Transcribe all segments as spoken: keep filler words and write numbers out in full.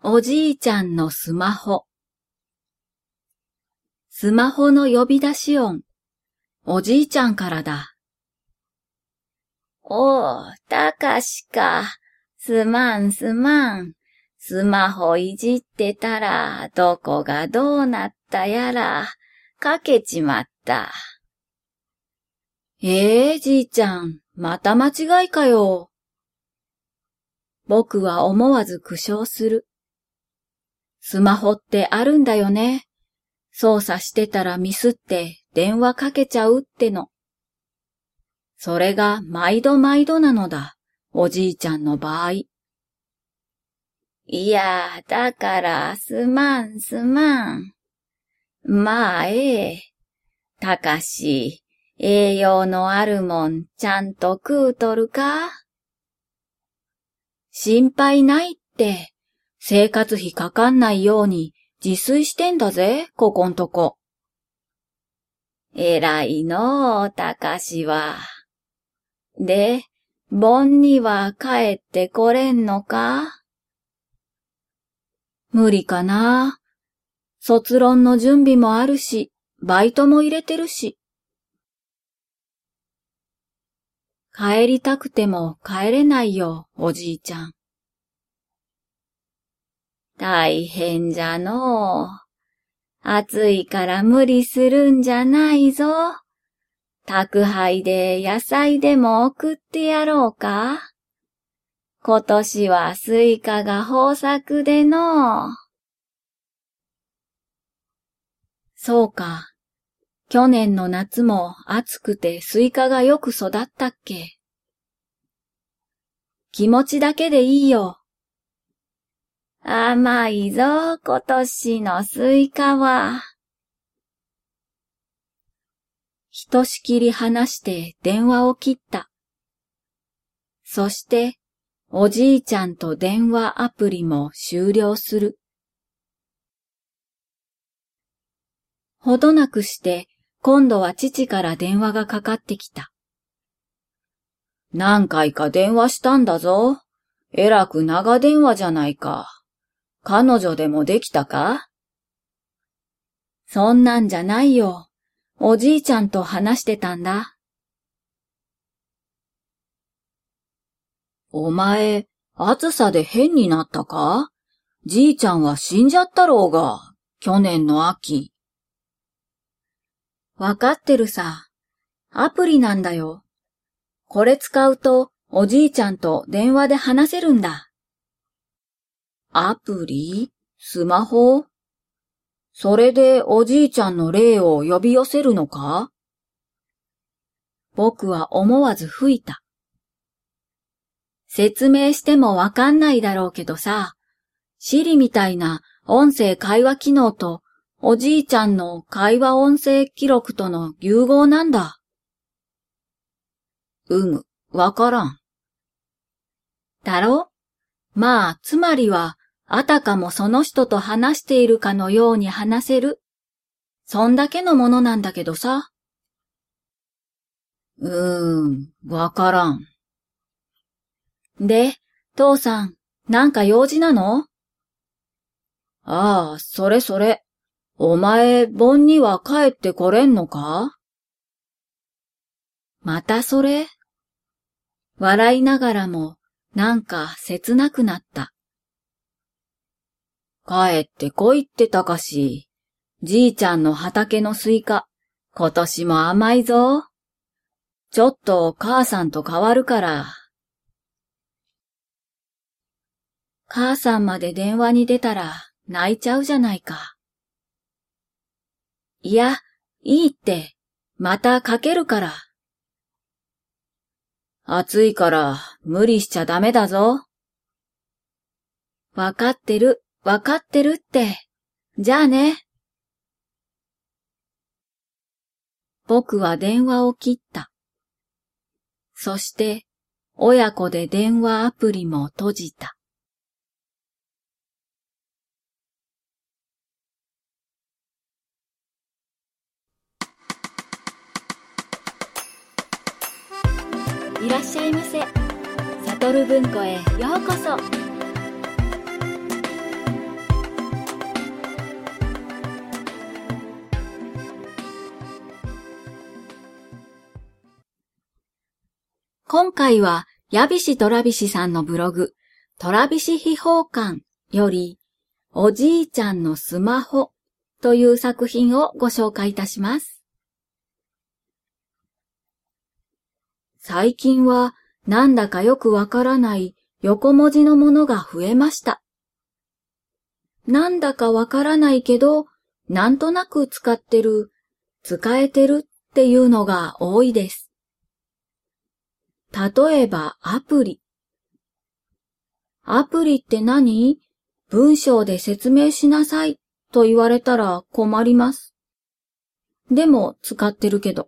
おじいちゃんのスマホ。スマホの呼び出し音、おじいちゃんからだ。 おう、たかしか。すまんすまん。スマホいじってたら、どこがどうなったやら、かけちまった。 ええー、じいちゃん、また間違いかよ。僕は思わず苦笑する。スマホってあるんだよね。操作してたらミスって電話かけちゃうっての。それが毎度毎度なのだ、おじいちゃんの場合。 いや、だからすまんすまん。まあええ。たかし、栄養のあるもんちゃんと食うとるか？ 心配ないって、生活費かかんないように自炊してんだぜ、ここんとこ。 えらいのう、たかしは。で、盆には帰ってこれんのか？ 無理かな。卒論の準備もあるし、バイトも入れてるし。帰りたくても帰れないよ、おじいちゃん。 大変じゃのう。暑いから無理するんじゃないぞ。宅配で野菜でも送ってやろうか。今年はスイカが豊作でのう。 そうか。去年の夏も暑くてスイカがよく育ったっけ。気持ちだけでいいよ。 甘いぞ、今年のスイカは。 ひとしきり話して電話を切った。そして、おじいちゃんと電話アプリも終了する。ほどなくして、今度は父から電話がかかってきた。何回か電話したんだぞ。えらく長電話じゃないか。彼女でもできたか？そんなんじゃないよ。おじいちゃんと話してたんだ。お前、暑さで変になったか？じいちゃんは死んじゃったろうが、去年の秋。わかってるさ。アプリなんだよ。これ使うと、おじいちゃんと電話で話せるんだ。アプリ？スマホ？それでおじいちゃんの霊を呼び寄せるのか？僕は思わず吹いた。説明してもわかんないだろうけどさ、シリみたいな音声会話機能とおじいちゃんの会話音声記録との融合なんだ。うむ、わからん。だろ？まあ、つまりは、あたかもその人と話しているかのように話せる。そんだけのものなんだけどさ。うーん、わからん。で、父さん、なんか用事なの？ああ、それそれ。お前、盆には帰ってこれんのか？またそれ？笑いながらも、なんか切なくなった。帰ってこいってたかし。じいちゃんの畑のスイカ、今年も甘いぞ。ちょっと母さんと変わるから。母さんまで電話に出たら泣いちゃうじゃないか。いや、いいって、またかけるから。暑いから無理しちゃダメだぞ。わかってる、わかってるって。じゃあね。僕は電話を切った。そして、親子で電話アプリも閉じた。いらっしゃいませ。サトル文庫へようこそ。 今回は、やびしとらびしさんのブログ、とらびし秘宝館より、おじいちゃんのスマホという作品をご紹介いたします。最近は、なんだかよくわからない横文字のものが増えました。なんだかわからないけど、なんとなく使ってる、使えてるっていうのが多いです。例えばアプリ。アプリって何？文章で説明しなさいと言われたら困ります。でも使ってるけど。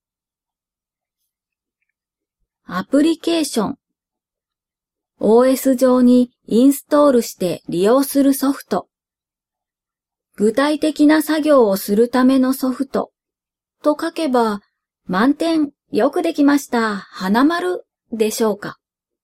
アプリケーション。オーエス 上にインストールして利用するソフト。具体的な作業をするためのソフトと書けば、満点よくできました、花丸でしょうか。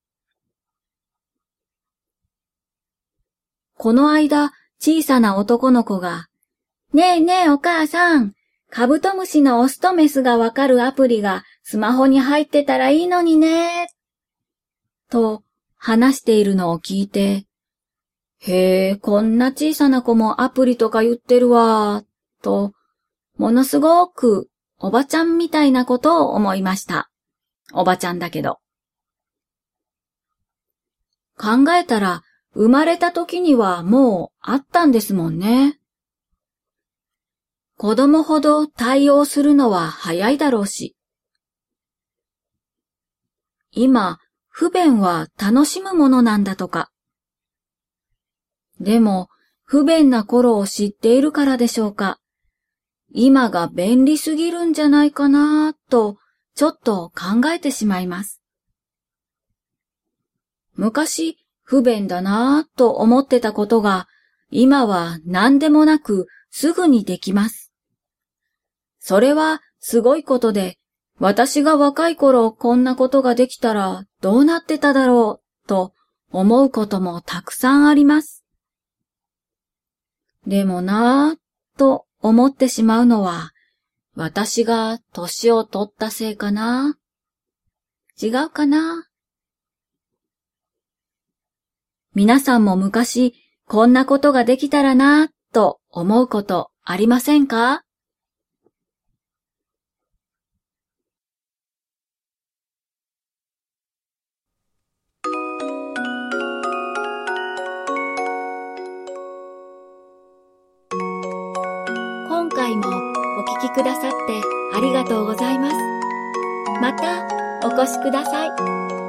この間、小さな男の子が、ねえねえお母さん、カブトムシのオスとメスがわかるアプリがスマホに入ってたらいいのにね、と話しているのを聞いて、へえ、こんな小さな子もアプリとか言ってるわ、と、ものすごくおばちゃんみたいなことを思いました。おばちゃんだけど。考えたら、生まれた時にはもうあったんですもんね。子供ほど対応するのは早いだろうし。今、不便は楽しむものなんだとか。でも、不便な頃を知っているからでしょうか。今が便利すぎるんじゃないかなぁと、ちょっと考えてしまいます。昔、不便だなぁと思ってたことが、今は何でもなくすぐにできます。それはすごいことで、私が若い頃こんなことができたらどうなってただろうと思うこともたくさんあります。でもなぁと思ってしまうのは、私が年を取ったせいかな？違うかな？皆さんも昔こんなことができたらなぁと思うことありませんか？今回もお聞きくださってありがとうございます。またお越しください。